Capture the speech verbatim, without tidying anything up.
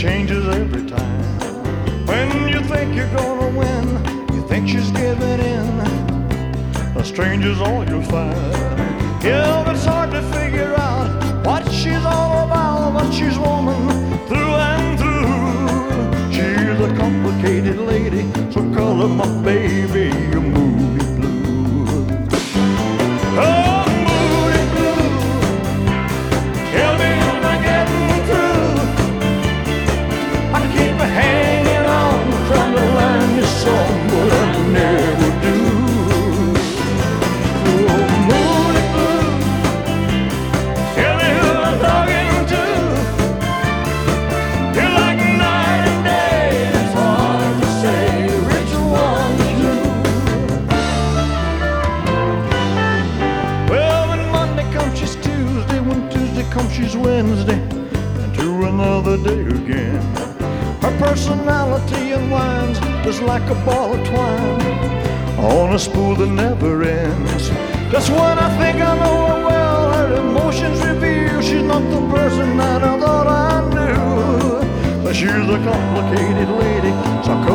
changes every time. When you think you're gonna win, you think she's giving in. A stranger's all you'll find. Yeah, but it's hard to figure out what she's all about, but she's woman through and through. She's a complicated lady, so call her my baby, a moody blue. Oh, moody blue, tell me am I getting through? I keep hanging on, trying to learn your song, but I never do. Oh, moody blue, tell me who I'm talking to. You're like night and day, it's hard to say which one's you. Well, when Monday comes, she's Tuesday. When Tuesday comes, she's Wednesday. And to another day again. Her personality unwinds just like a ball of twine on a spool that never ends. Just when I think I know her well, her emotions reveal she's not the person that I thought I knew. But she's a complicated lady, so